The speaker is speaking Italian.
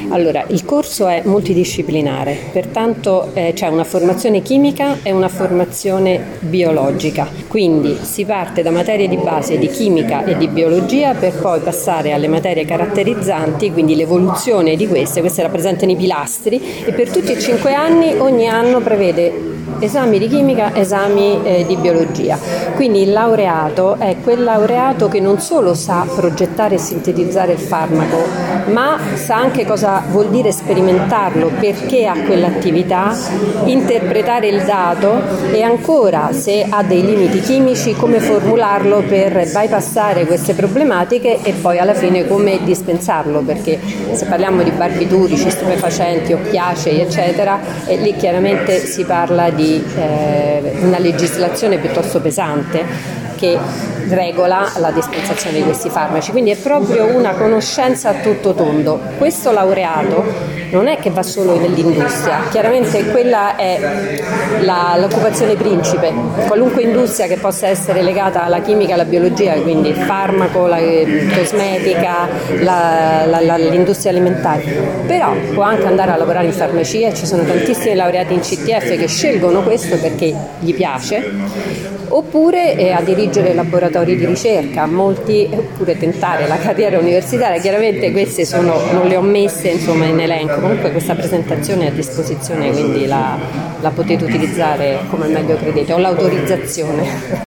Allora, il corso è multidisciplinare, pertanto c'è una formazione chimica e una formazione biologica, quindi si parte da materie di base di chimica e di biologia per poi passare alle materie caratterizzanti, quindi l'evoluzione di queste rappresentano i pilastri e per tutti e 5 anni ogni anno prevede esami di chimica, esami di biologia. Quindi il laureato è quel laureato che non solo sa progettare e sintetizzare il farmaco, ma sa anche cosa vuol dire sperimentarlo, perché ha quell'attività, interpretare il dato e ancora, se ha dei limiti chimici, come formularlo per bypassare queste problematiche e poi alla fine come dispensarlo, perché se parliamo di barbiturici, stupefacenti, oppiacei, eccetera, lì chiaramente si parla di una legislazione piuttosto pesante che regola la dispensazione di questi farmaci, quindi è proprio una conoscenza a tutto tondo. Questo laureato non è che va solo nell'industria, chiaramente quella è l'occupazione principe, qualunque industria che possa essere legata alla chimica, alla biologia, quindi il farmaco, la cosmetica, l'industria alimentare, però può anche andare a lavorare in farmacia, ci sono tantissimi laureati in CTF che scelgono questo perché gli piace, oppure a dirigere laboratori di ricerca, molti oppure tentare la carriera universitaria. Chiaramente queste non le ho messe in elenco, comunque questa presentazione è a disposizione, quindi la potete utilizzare come meglio credete, ho l'autorizzazione.